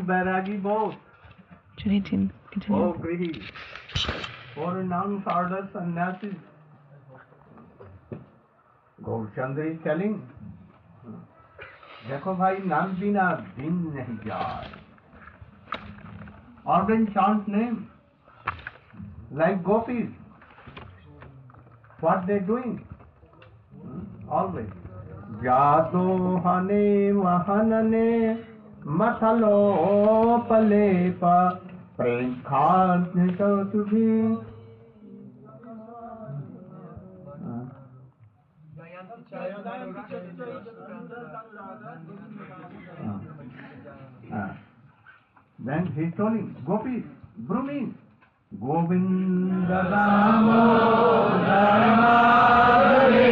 Bairagi both. Charitin. Oh, Grihi. For nuns, orders, sannyasis. Gaurchandra is telling, देखो भाई नाम बिना दिन नहीं जाए. Organ chant name like gopis. What they doing? Always. Jato hane vahanane matalo palepa prenkhant to be. Then he told him, gopis, brooming, Govinda Damo Dharmadari,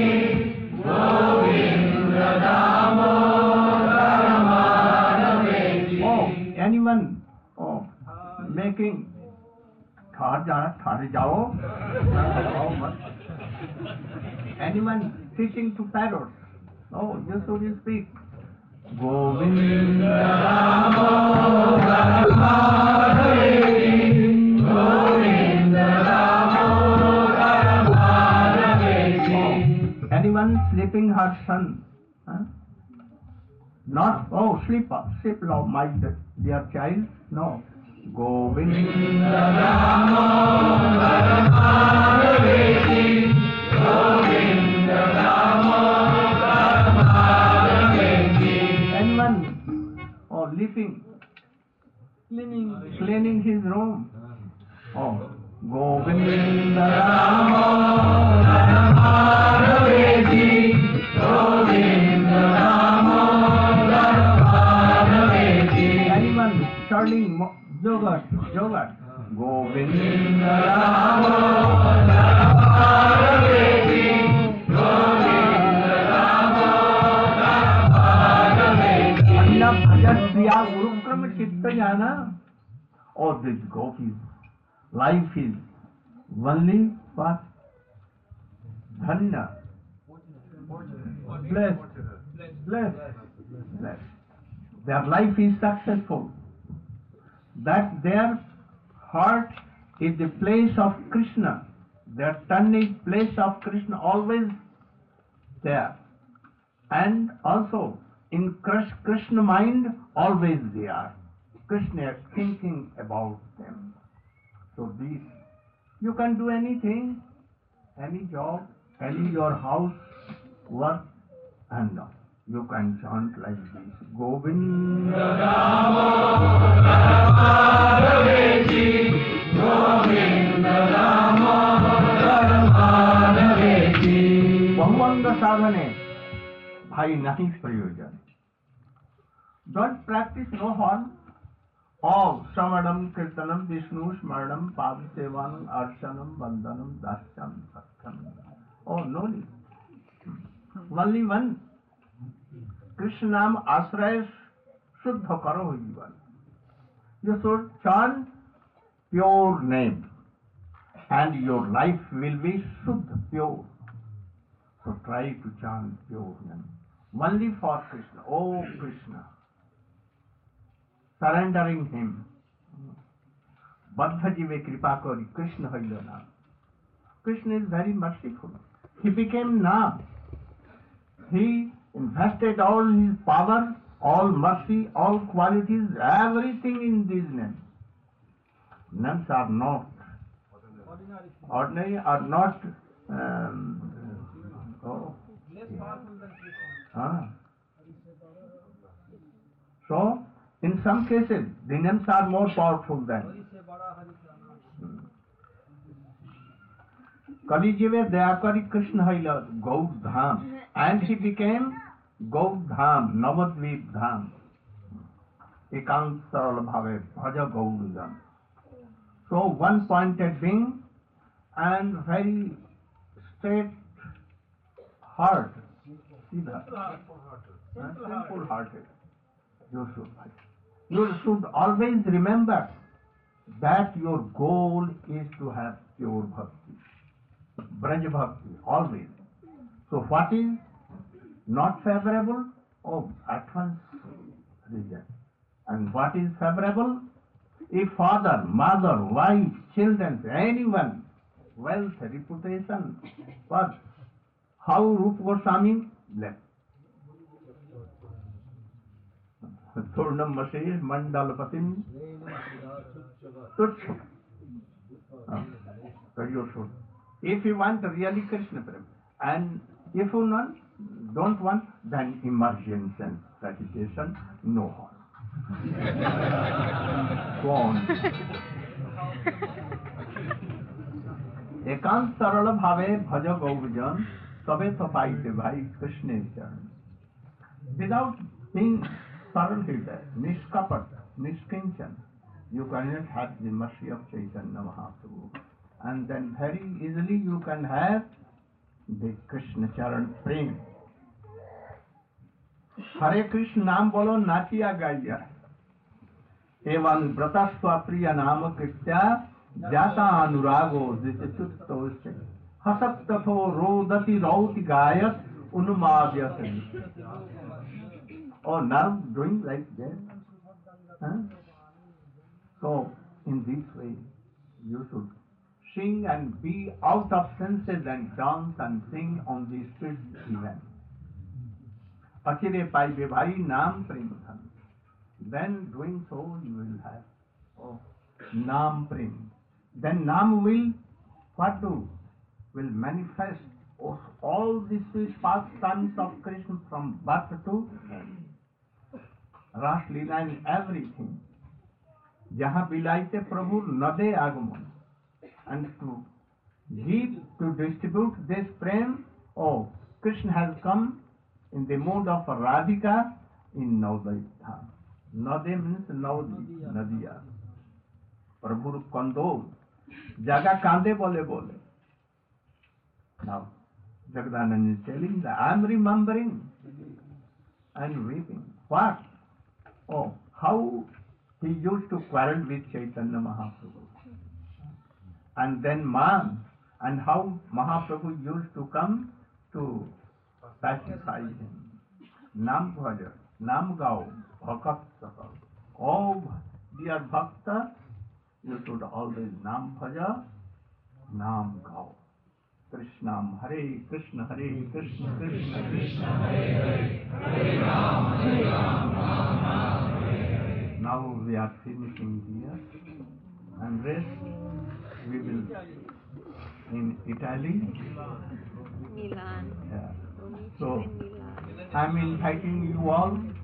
Govinda Damo Dharmadari. Oh, anyone making thar jao, anyone teaching to parrots, oh, you should speak. Govinda Damo Dharmadari, Govinda Damo Dharmadari. Oh, anyone sleeping her son? Not, oh, sleep, love, my dear child. No. Govinda Damo Dharmadari, Govinda Damo leaping, cleaning his room. Oh, Govinda Damo Dharmadari, Govinda Damo Dharmadari. Anyone turning yogurt, Govinda Damo Dharmadari, Govinda Damo Dharmadari. Gurukrama Chitta Jana. Oh, this gopis, life is only what? Dhanya. Blessed. Their life is successful. That their heart is the place of Krishna. Their tongue is place of Krishna, always there. And also in Krishna mind, always they are. Krishna is thinking about them. So this, you can do anything, any job, any your house work, and you can chant like this. Govinda Damo Dharmadari, Govinda Damo Dharmadari. Bhavanga sadhane, bhai nahi prayojan. Don't practice no harm. Oh, Samadam, Kirtanam, Vishnu, Smaranam, Padasevanam, Archanam, Vandanam, Dasyam, Satyam. Oh, no need. Only one. Krishnam Asraya Shuddha Karo Jivan. You should chant pure name and your life will be Shuddha, pure. So try to chant pure name. Only for Krishna. Oh Krishna. Surrendering him. Baddha jive kripa kori, Krishna haila naam. Krishna is very merciful. He became Naam. He invested all his power, all mercy, all qualities, everything in these names. Names are not ordinary, are not So, in some cases, the names are more powerful than. Kali jive Dayakari Krishna haila Gaud Dham, and he became Gaud Dham, Navadvip Dham. Ekant Saral Bhave, Bhaja Gaud Dham. So one pointed being and very straight heart. See that? Simple hearted. You should always remember that your goal is to have pure bhakti. Braj bhakti, always. So what is not favorable? Oh, at once reject. And what is favorable? If father, mother, wife, children, anyone, wealth, reputation, what? How Rupa Goswami left? Turnam Vasesh Mandalapatim Tutsha. So you should. If you want really Krishna Prem, and if you don't want, then immersion and meditation, no harm. Go on. एकांत सरल भावे भज गौजन तबे तो पाइते भाई कृष्ण चरण. Without being सरल हृदय, निष्कपट, निष्किंचन, you cannot have the mercy of Chaitanya Mahaprabhu. And then very easily you can have the Krishna charan prem. हरे कृष्ण नाम बोलो नाचिया गाइया एवं व्रतस्व प्रिय नाम कृत्या जाता अनुरागो जितुत्तो से हसत तथो रोदति रौति गायत उन्माद्यते. Or nerve doing like that. Huh? So in this way you should sing and be out of senses and dance and sing on the streets even. Achire paibe bhai naam prem dhan. Then doing so you will have naam prem. Then naam will what do? Will manifest all the sweet pastimes of Krishna from birth to end. Ras Leela and everything. Jahan bilaite Prabhu nade agman. And to give, to distribute this prem, Krishna has come in the mood of Radhika in Naudai Dham. Nade means Naudi, Nadia. Prabhu Kando, Jaga Kande bole. Now, Jagadanand is telling that I am remembering and weeping. What? How he used to quarrel with Chaitanya Mahaprabhu. And then and how Mahaprabhu used to come to pacify him. Nam bhaja, nam gao, bhakat sakal. Oh, dear bhakta, you should always nam bhaja, nam gao. Krishnam Hare Krishna, Krishna Krishna, Hare Ram, Ram Hare. Now we are finishing here, and rest we will in Italy. Milan. Yeah. So I am inviting you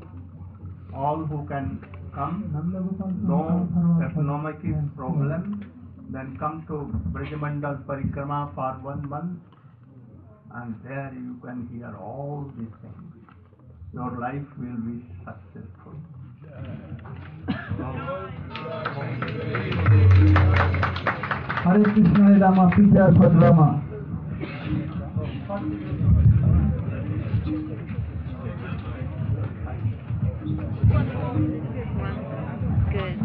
all who can come. No economic problem. Then come to Brajamandal Parikrama for 1 month, and there you can hear all these things. Your life will be successful. Hare Krishna, Hare Rama, Sita Sadrama. Good.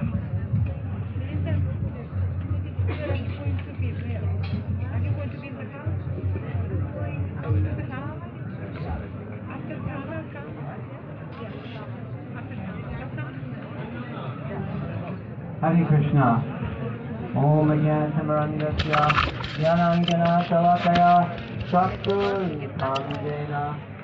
Hare Krishna. Om Jnanasamarandasya Jnanangana Savakaya Sattva Nithamjena